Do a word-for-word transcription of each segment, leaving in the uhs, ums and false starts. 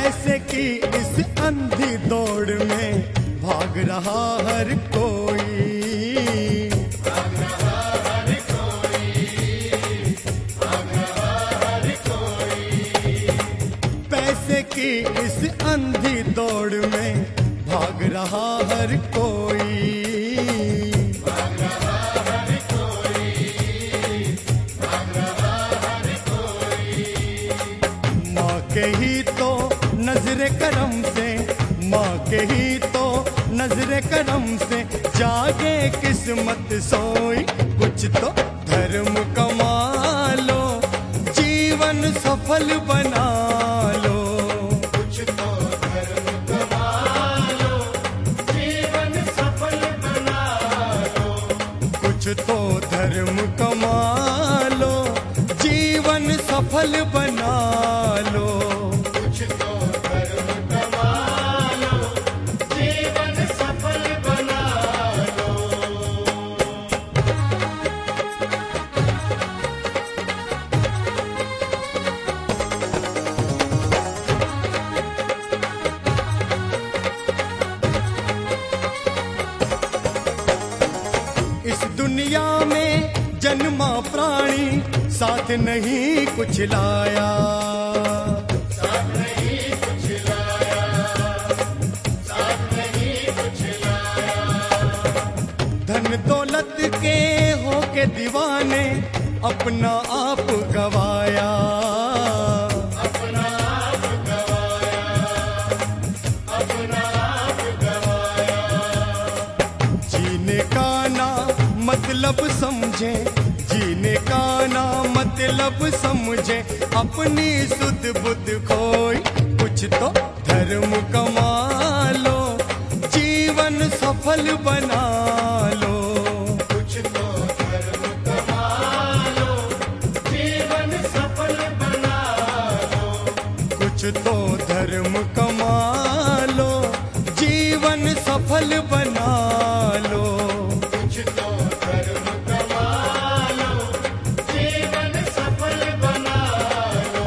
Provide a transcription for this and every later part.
पैसे की इस अंधी दौड़ में भाग रहा हर कोई, भाग रहा हर कोई, भाग रहा हर कोई। पैसे की इस अंधी दौड़ में भाग रहा हर कोई, भाग रहा हर कोई, भाग रहा हर कोई। माँ के ही तो नजरे करम से, माँ के ही तो नजरे करम से जागे किस्मत सोई। कुछ तो धर्म कमा लो, जीवन सफल बना लो, कुछ तो धर्म कमा लो, जीवन सफल बना लो। कुछ तो धर्म कमा लो, जीवन सफल बना लो। कुछ तो धर्म कमा लो, जीवन सफल बना लो। इस दुनिया में जन्मा प्राणी साथ नहीं कुछ लाया, साथ नहीं कुछ लाया, साथ नहीं कुछ लाया। धन दौलत के होके दीवाने अपना आप गवाया, अपना आप गवाया, अपना आप गवाया। जीने का ना मतलब समझे, जीने का ना मतलब समझे, अपनी सुध बुध खोई। कुछ तो धर्म कमा लो, जीवन सफल बना लो, कुछ तो धर्म कमा लो, जीवन सफल बना लो। कुछ तो धर्म कमा लो, जीवन सफल बना लो। कुछ तो धर्म कमा लो, जीवन सफल बना लो।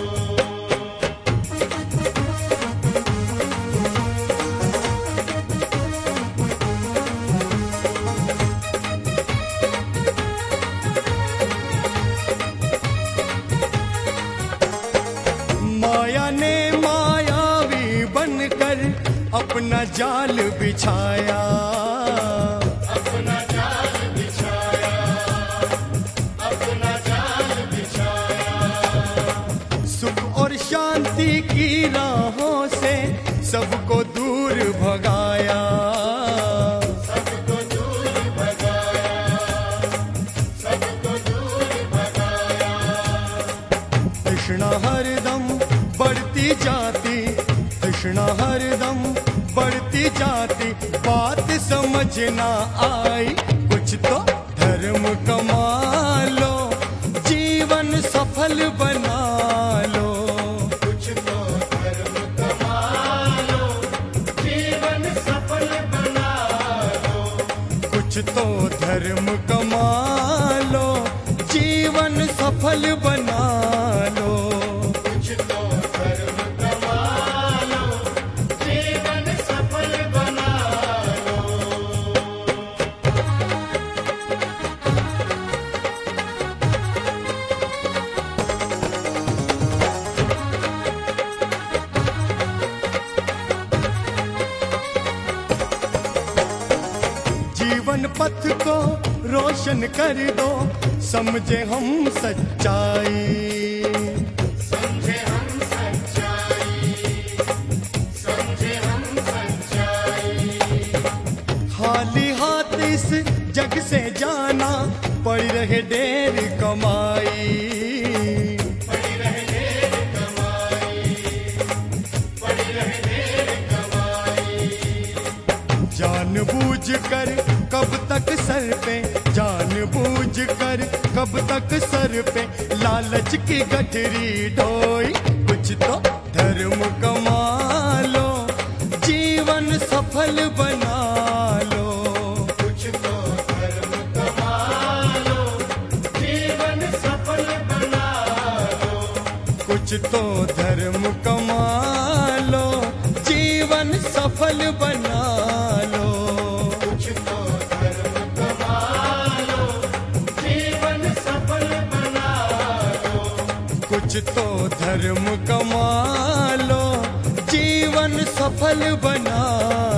माया ने मायावी बनकर अपना जाल बिछाया, अपना जाल बिछाया, अपना जाल बिछाया। सुख और शांति की राहों से सबको दूर भगाया, सबको दूर भगाया, सबको दूर भगाया। तृष्णा हरदम बढ़ती जाती, तृष्णा हरदम बढ़ती जाती, बात समझ ना आई। कुछ तो धर्म कमा लो, जीवन सफल बना लो, कुछ तो धर्म कमा लो, जीवन सफल बना लो। कुछ तो धर्म कमा लो, जीवन सफल बना लो। कुछ तो धर्म कमा लो, जीवन सफल बना लो। जीवन पथ को रोशन कर दो, समझे हम सच्चाई, समझे हम सच्चाई, समझे हम सच्चाई। खाली हाथ इस जग से जाना, पड़ी रहे ढेर कमाई, पड़ी रहे ढेर कमाई, पड़ी रहे ढेर कमाई। जानबूझ कर कब तक सर पे, जानबूझ कर कब तक सर पे लालच की गठरी ढोई। कुछ तो धर्म कमा लो, जीवन सफल बना लो, कुछ तो धर्म कमा लो, जीवन सफल बना लो। कुछ तो धर्म कमा सफल बना लो। कुछ तो धर्म कमा लो, जीवन सफल बना लो। कुछ तो धर्म कमा लो, जीवन सफल बना